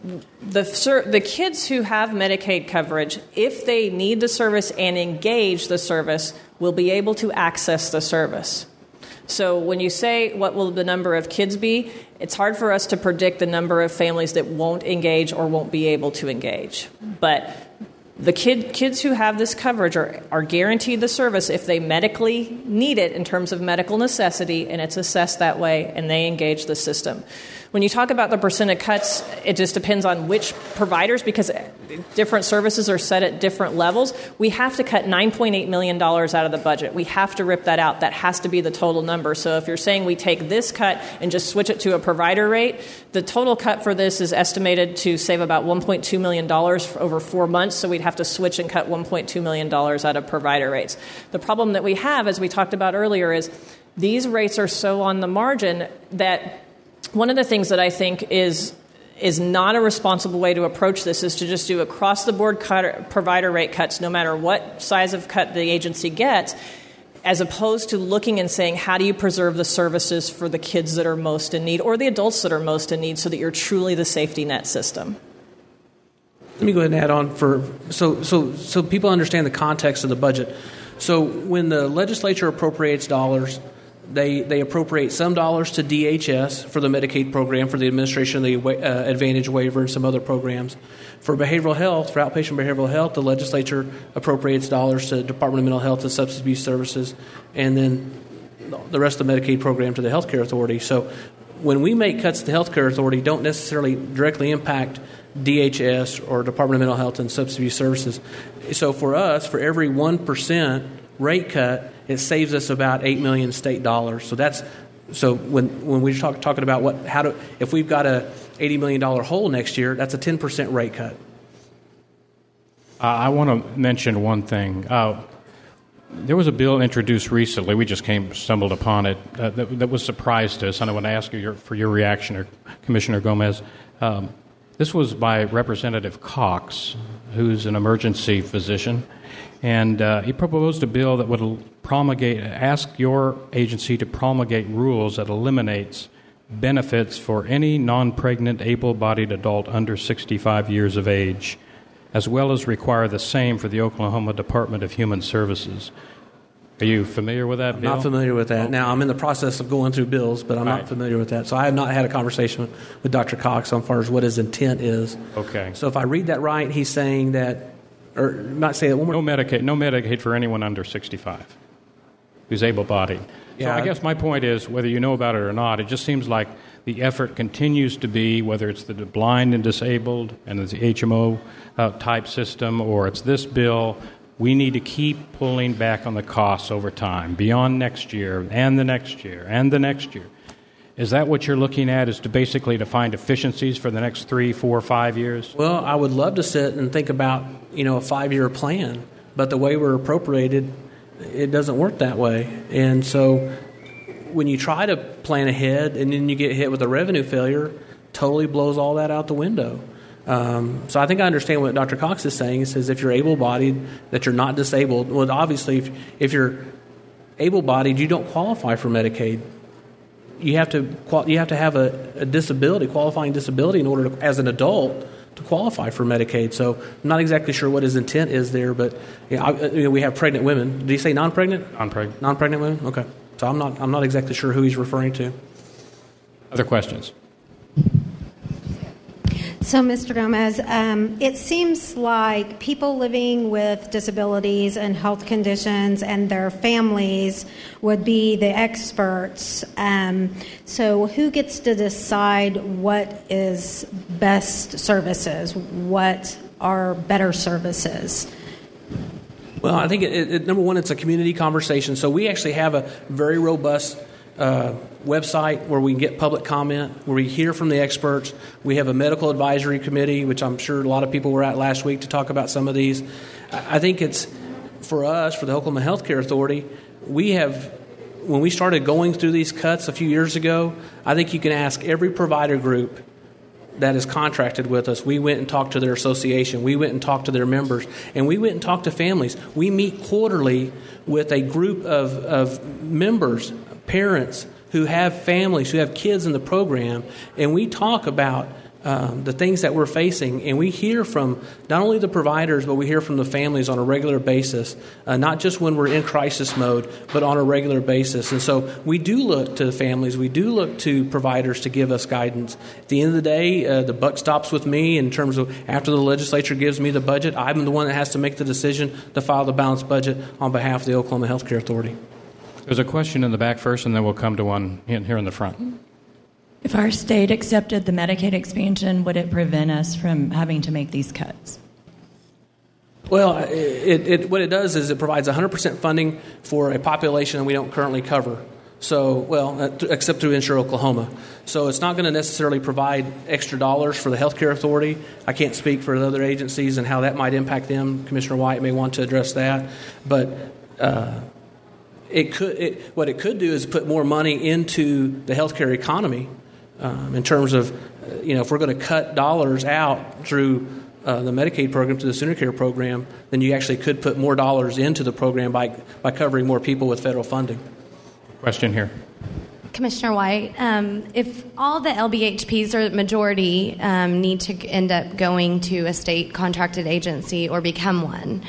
C: the kids who have Medicaid coverage, if they need the service and engage the service, will be able to access the service. So when you say what will the number of kids be, it's hard for us to predict the number of families that won't engage or won't be able to engage. But the kids who have this coverage are guaranteed the service if they medically need it in terms of medical necessity, and it's assessed that way, and they engage the system. When you talk about the percent of cuts, it just depends on which providers, because different services are set at different levels. We have to cut $9.8 million out of the budget. We have to rip that out. That has to be the total number. So if you're saying we take this cut and just switch it to a provider rate, the total cut for this is estimated to save about $1.2 million over 4 months. So we'd have to switch and cut $1.2 million out of provider rates. The problem that we have, as we talked about earlier, is these rates are so on the margin that one of the things that I think is not a responsible way to approach this is to just do across-the-board provider rate cuts, no matter what size of cut the agency gets, as opposed to looking and saying, how do you preserve the services for the kids that are most in need or the adults that are most in need so that you're truly the safety net system?
D: Let me go ahead and add on so people understand the context of the budget. So when the legislature appropriates dollars, they appropriate some dollars to DHS for the Medicaid program, for the administration of the Advantage waiver and some other programs. For behavioral health, for outpatient behavioral health, the legislature appropriates dollars to the Department of Mental Health and Substance Abuse Services, and then the rest of the Medicaid program to the Healthcare Authority. So when we make cuts to the Healthcare Authority, don't necessarily directly impact DHS or Department of Mental Health and Substance Abuse Services. So for us, for every 1% rate cut, it saves us about $8 million state dollars. So when we're talking about if we've got a $80 million hole next year, that's a 10% rate cut.
B: I want to mention one thing. There was a bill introduced recently. We just stumbled upon it that was surprise to us. And I want to ask you for your reaction, Commissioner Gomez. This was by Representative Cox, who's an emergency physician. And he proposed a bill that would ask your agency to promulgate rules that eliminates benefits for any non-pregnant, able-bodied adult under 65 years of age, as well as require the same for the Oklahoma Department of Human Services. Are you familiar with that bill?
D: I'm not familiar with that. Okay. Now, I'm in the process of going through bills, but I'm not familiar with that. So I have not had a conversation with Dr. Cox on far as what his intent is. Okay. So if I read that right, he's saying that, or not say that one more.
B: No Medicaid for anyone under 65 who's able-bodied. Yeah. So I guess my point is, whether you know about it or not, it just seems like the effort continues to be, whether it's the blind and disabled and it's the HMO type system, or it's this bill, we need to keep pulling back on the costs over time, beyond next year and the next year and the next year. Is that what you're looking at, is to find efficiencies for the next 3, 4, 5 years?
D: Well, I would love to sit and think about, a 5-year plan. but the way we're appropriated, it doesn't work that way. And so when you try to plan ahead and then you get hit with a revenue failure, totally blows all that out the window. So I think I understand what Dr. Cox is saying. He says if you're able-bodied, that you're not disabled. Well, obviously, if you're able-bodied, you don't qualify for Medicaid. You have to have a disability, qualifying disability, in order to, as an adult, to qualify for Medicaid. So I'm not exactly sure what his intent is there, but we have pregnant women. Did he say non-pregnant?
B: Non-pregnant.
D: Non-pregnant women. Okay. So I'm not exactly sure who he's referring to.
B: Other questions?
I: So, Mr. Gomez, it seems like people living with disabilities and health conditions and their families would be the experts. So who gets to decide what is best services? What are better services?
D: Well, I think, number one, it's a community conversation. So we actually have a very robust website where we can get public comment, where we hear from the experts. We have a medical advisory committee, which I'm sure a lot of people were at last week to talk about some of these. I think it's, for us, for the Oklahoma Healthcare Authority, when we started going through these cuts a few years ago, I think you can ask every provider group that is contracted with us. We went and talked to their association. We went and talked to their members. And we went and talked to families. We meet quarterly with a group of members, parents who have families, who have kids in the program, and we talk about the things that we're facing, and we hear from not only the providers, but we hear from the families on a regular basis, not just when we're in crisis mode, but on a regular basis. And so we do look to the families, we do look to providers to give us guidance. At the end of the day, the buck stops with me in terms of after the legislature gives me the budget, I'm the one that has to make the decision to file the balanced budget on behalf of the Oklahoma Healthcare Authority.
B: There's a question in the back first, and then we'll come to one here in the front.
J: If our state accepted the Medicaid expansion, would it prevent us from having to make these cuts?
D: Well, what it does is it provides 100% funding for a population that we don't currently cover. So, except through Insure Oklahoma. So it's not going to necessarily provide extra dollars for the Healthcare Authority. I can't speak for the other agencies and how that might impact them. Commissioner White may want to address that. But what it could do is put more money into the healthcare economy. In terms of, if we're going to cut dollars out through the Medicaid program to the Sooner Care program, then you actually could put more dollars into the program by covering more people with federal funding.
B: Question here.
K: Commissioner White, if all the LBHPs or the majority need to end up going to a state contracted agency or become one,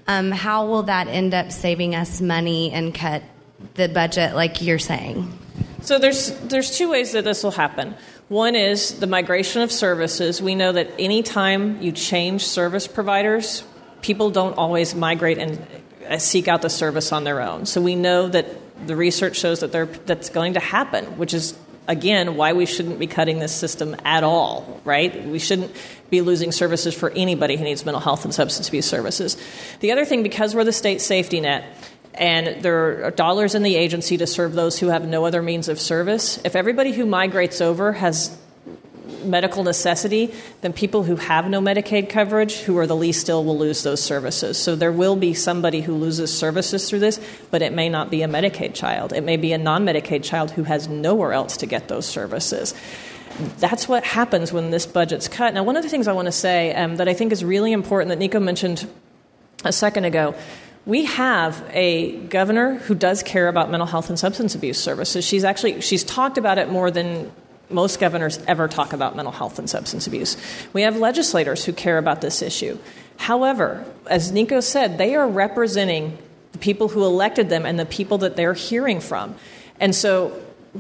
K: how will that end up saving us money and cut the budget like you're saying?
C: So there's two ways that this will happen. One is the migration of services. We know that any time you change service providers, people don't always migrate and seek out the service on their own. So we know that the research shows that that's going to happen, which is, again, why we shouldn't be cutting this system at all, right? We shouldn't be losing services for anybody who needs mental health and substance abuse services. The other thing, because we're the state safety net, and there are dollars in the agency to serve those who have no other means of service, if everybody who migrates over has medical necessity, then people who have no Medicaid coverage, who are the least ill, will lose those services. So there will be somebody who loses services through this, but it may not be a Medicaid child. It may be a non-Medicaid child who has nowhere else to get those services. That's what happens when this budget's cut. Now, one of the things I want to say that I think is really important that Nico mentioned a second ago, we have a governor who does care about mental health and substance abuse services. She's talked about it more than most governors ever talk about mental health and substance abuse. We have legislators who care about this issue. However, as Nico said, they are representing the people who elected them and the people that they're hearing from. And so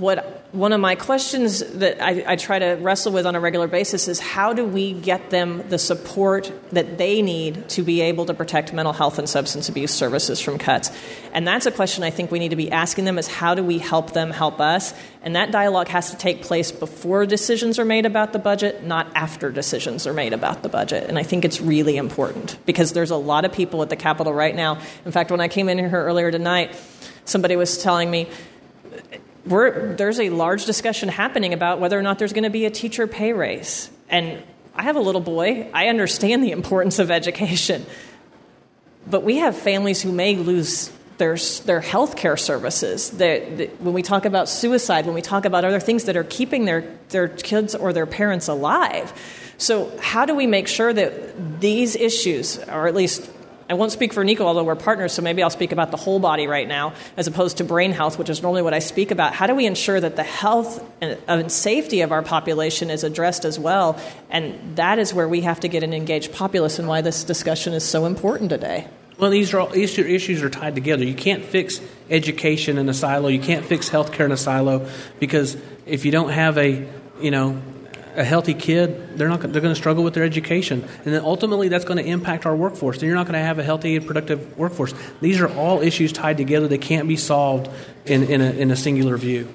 C: one of my questions that I try to wrestle with on a regular basis is how do we get them the support that they need to be able to protect mental health and substance abuse services from cuts? And that's a question I think we need to be asking them, is how do we help them help us? And that dialogue has to take place before decisions are made about the budget, not after decisions are made about the budget. And I think it's really important because there's a lot of people at the Capitol right now. In fact, when I came in here earlier tonight, somebody was telling me, there's a large discussion happening about whether or not there's going to be a teacher pay raise. And I have a little boy. I understand the importance of education. But we have families who may lose their health care services. When we talk about suicide, when we talk about other things that are keeping their kids or their parents alive. So how do we make sure that these issues, or at least, I won't speak for Nico, although we're partners, so maybe I'll speak about the whole body right now, as opposed to brain health, which is normally what I speak about. How do we ensure that the health and safety of our population is addressed as well? And that is where we have to get an engaged populace, and why this discussion is so important today.
D: Well, these issues are tied together. You can't fix education in a silo. You can't fix healthcare in a silo, because if you don't have a healthy kid, they're going to struggle with their education, and then ultimately that's going to impact our workforce. Then you're not going to have a healthy and productive workforce. These are all issues tied together. They can't be solved in a singular view.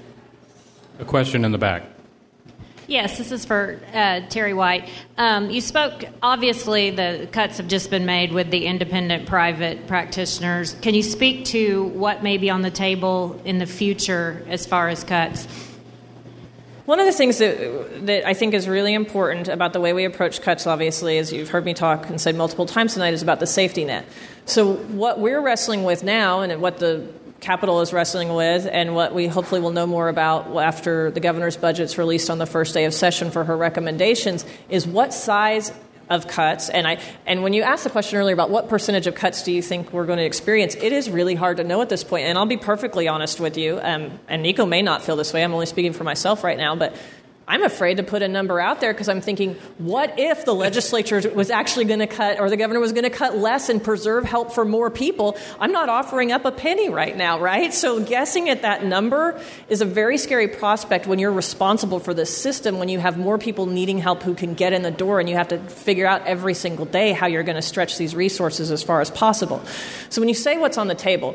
B: A question in the back.
L: Yes, this is for Terry White. You spoke, obviously, the cuts have just been made with the independent private practitioners. Can you speak to what may be on the table in the future as far as cuts?
C: One of the things that I think is really important about the way we approach cuts, obviously, as you've heard me talk and say multiple times tonight, is about the safety net. So what we're wrestling with now, and what the Capitol is wrestling with, and what we hopefully will know more about after the governor's budget's released on the first day of session for her recommendations, is what size of cuts. And when you asked the question earlier about what percentage of cuts do you think we're going to experience, it is really hard to know at this point. And I'll be perfectly honest with you, and Nico may not feel this way. I'm only speaking for myself right now, but I'm afraid to put a number out there, because I'm thinking, what if the legislature was actually going to cut, or the governor was going to cut less and preserve help for more people? I'm not offering up a penny right now, right? So guessing at that number is a very scary prospect when you're responsible for this system, when you have more people needing help who can get in the door, and you have to figure out every single day how you're going to stretch these resources as far as possible. So when you say what's on the table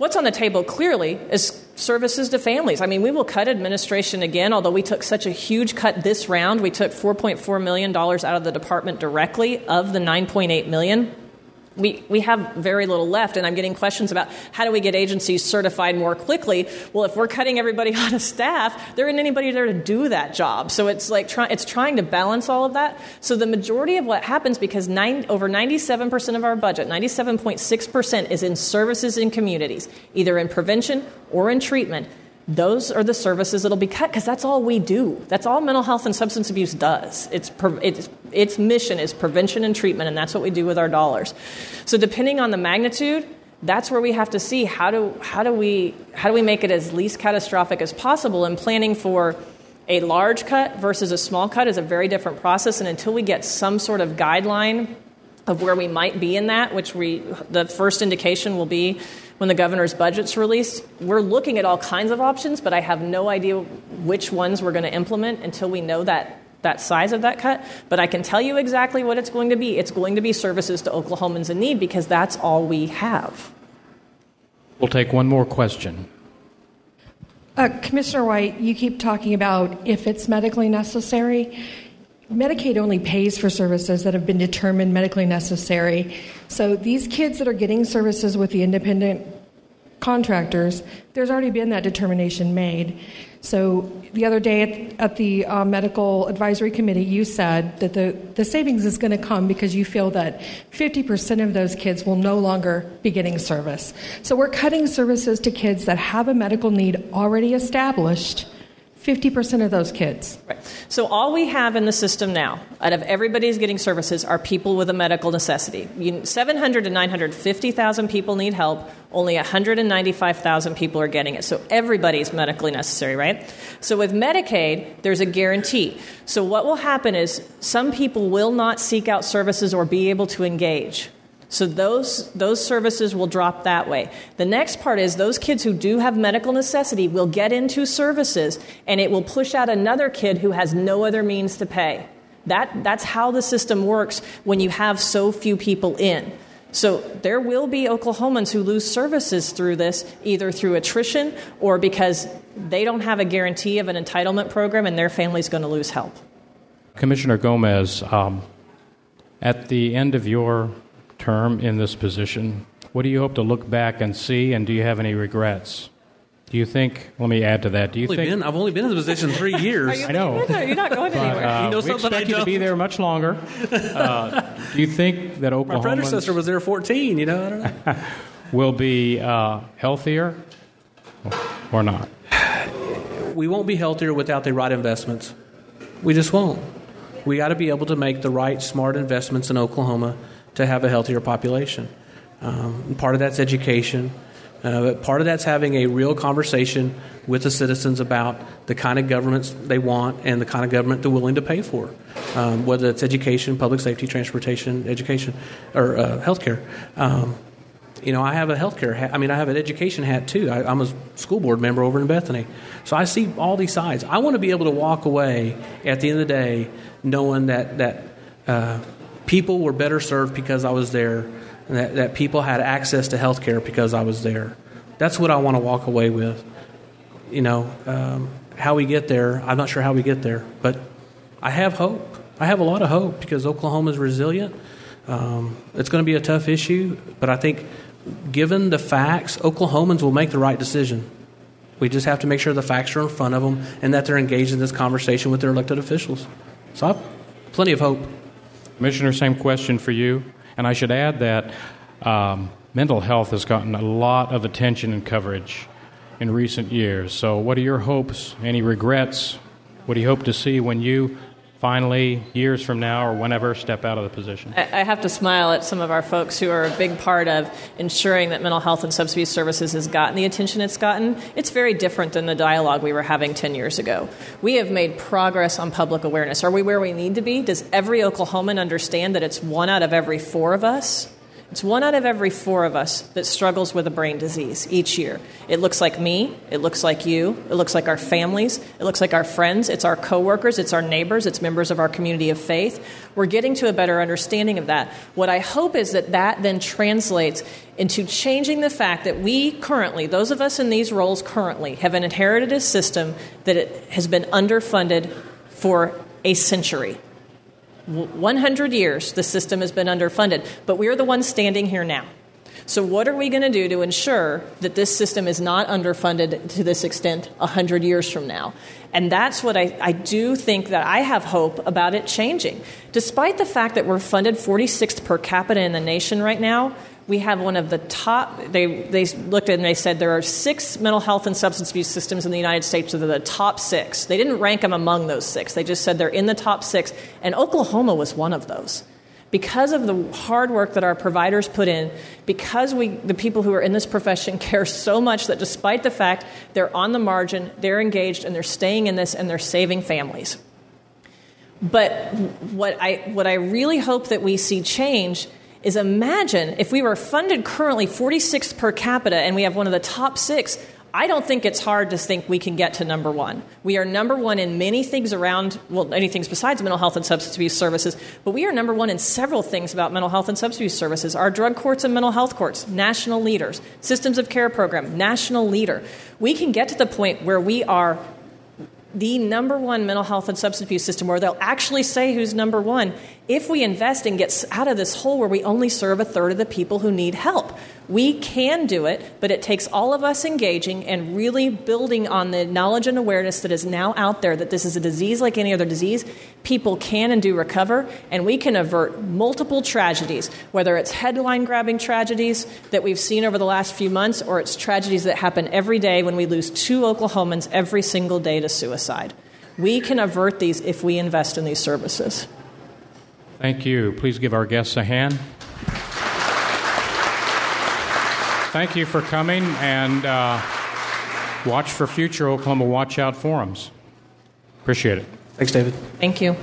C: clearly is services to families. I mean, we will cut administration again, although we took such a huge cut this round. We took $4.4 million out of the department directly of the $9.8 million. We have very little left, and I'm getting questions about how do we get agencies certified more quickly. Well, if we're cutting everybody out of staff, there isn't anybody there to do that job. So it's like it's trying to balance all of that. So the majority of what happens, because over 97% of our budget, 97.6%, is in services in communities, either in prevention or in treatment. Those are the services that'll be cut, because that's all we do. That's all mental health and substance abuse does. Its mission is prevention and treatment, and that's what we do with our dollars. So depending on the magnitude, that's where we have to see how do we make it as least catastrophic as possible. And planning for a large cut versus a small cut is a very different process. And until we get some sort of guideline of where we might be in that, which the first indication will be when the governor's budget's released, we're looking at all kinds of options, but I have no idea which ones we're going to implement until we know that size of that cut. But I can tell you exactly what it's going to be. It's going to be services to Oklahomans in need, because that's all we have.
B: We'll take one more question.
M: Commissioner White, you keep talking about if it's medically necessary. Medicaid only pays for services that have been determined medically necessary. So these kids that are getting services with the independent contractors, there's already been that determination made. So the other day at the Medical Advisory Committee, you said that the savings is going to come because you feel that 50% of those kids will no longer be getting service. So we're cutting services to kids that have a medical need already established. 50% of those kids.
C: Right. So all we have in the system now, out of everybody who's getting services, are people with a medical necessity. 700 to 950,000 people need help. Only 195,000 people are getting it. So everybody's medically necessary, right? So with Medicaid, there's a guarantee. So what will happen is some people will not seek out services or be able to engage. So those services will drop that way. The next part is those kids who do have medical necessity will get into services, and it will push out another kid who has no other means to pay. That's how the system works when you have so few people in. So there will be Oklahomans who lose services through this, either through attrition or because they don't have a guarantee of an entitlement program and their family's going to lose help.
B: Commissioner Gomez, at the end of your term in this position, what do you hope to look back and see, and do you have any regrets? Do you think? Let me add to that. Do you think?
D: I've only been in the position 3 years.
B: I know.
C: You're not going anywhere.
B: We expect you to be there much longer. Do you think that Oklahomans...
D: My predecessor was there 14. I don't know.
B: will be healthier or not?
D: We won't be healthier without the right investments. We just won't. We got to be able to make the right, smart investments in Oklahoma to have a healthier population. Part of that's education. Part of that's having a real conversation with the citizens about the kind of governments they want and the kind of government they're willing to pay for, whether it's education, public safety, transportation, education, or healthcare. I have a healthcare hat. I have an education hat too. I'm a school board member over in Bethany, so I see all these sides. I want to be able to walk away at the end of the day knowing that people were better served because I was there, and that people had access to health care because I was there. That's what I want to walk away with. How we get there, I'm not sure how we get there, but I have hope. I have a lot of hope because Oklahoma is resilient. It's going to be a tough issue, but I think given the facts, Oklahomans will make the right decision. We just have to make sure the facts are in front of them and that they're engaged in this conversation with their elected officials. So I have plenty of hope.
B: Commissioner, same question for you. And I should add that mental health has gotten a lot of attention and coverage in recent years. So what are your hopes? Any regrets? What do you hope to see when you finally, years from now or whenever, step out of the position?
C: I have to smile at some of our folks who are a big part of ensuring that mental health and substance abuse services has gotten the attention it's gotten. It's very different than the dialogue we were having 10 years ago. We have made progress on public awareness. Are we where we need to be? Does every Oklahoman understand that it's 1 out of every 4 of us? It's 1 out of every 4 of us that struggles with a brain disease each year. It looks like me. It looks like you. It looks like our families. It looks like our friends. It's our coworkers. It's our neighbors. It's members of our community of faith. We're getting to a better understanding of that. What I hope is that then translates into changing the fact that we currently, those of us in these roles currently, have inherited a system that it has been underfunded for a century. 100 years, the system has been underfunded, but we're the ones standing here now. So what are we going to do to ensure that this system is not underfunded to this extent 100 years from now? And that's what I do think that I have hope about it changing. Despite the fact that we're funded 46th per capita in the nation right now, we have one of the top, they looked at it and they said there are 6 mental health and substance abuse systems in the United States that are the top 6. They didn't rank them among those 6. They just said they're in the top 6. And Oklahoma was one of those. Because of the hard work that our providers put in, because the people who are in this profession care so much that despite the fact they're on the margin, they're engaged and they're staying in this and they're saving families. But what I really hope that we see change is imagine if we were funded currently 46th per capita and we have one of the top 6, I don't think it's hard to think we can get to number 1. We are number 1 in many things around, many things besides mental health and substance abuse services, but we are number 1 in several things about mental health and substance abuse services. Our drug courts and mental health courts, national leaders. Systems of care program, national leader. We can get to the point where we are the number 1 mental health and substance abuse system where they'll actually say who's number 1 if we invest and get out of this hole where we only serve 1/3 of the people who need help. We can do it, but it takes all of us engaging and really building on the knowledge and awareness that is now out there that this is a disease like any other disease. People can and do recover, and we can avert multiple tragedies, whether it's headline-grabbing tragedies that we've seen over the last few months or it's tragedies that happen every day when we lose 2 Oklahomans every single day to suicide. We can avert these if we invest in these services.
B: Thank you. Please give our guests a hand. Thank you for coming, and watch for future Oklahoma Watch Out forums. Appreciate it.
D: Thanks, David.
C: Thank you.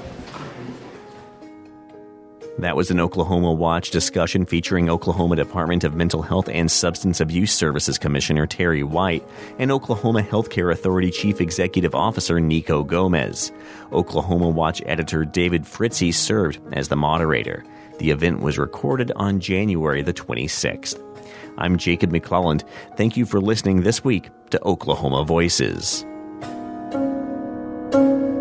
A: That was an Oklahoma Watch discussion featuring Oklahoma Department of Mental Health and Substance Abuse Services Commissioner Terry White and Oklahoma Healthcare Authority Chief Executive Officer Nico Gomez. Oklahoma Watch editor David Fritzie served as the moderator. The event was recorded on January the 26th. I'm Jacob McClelland. Thank you for listening this week to Oklahoma Voices.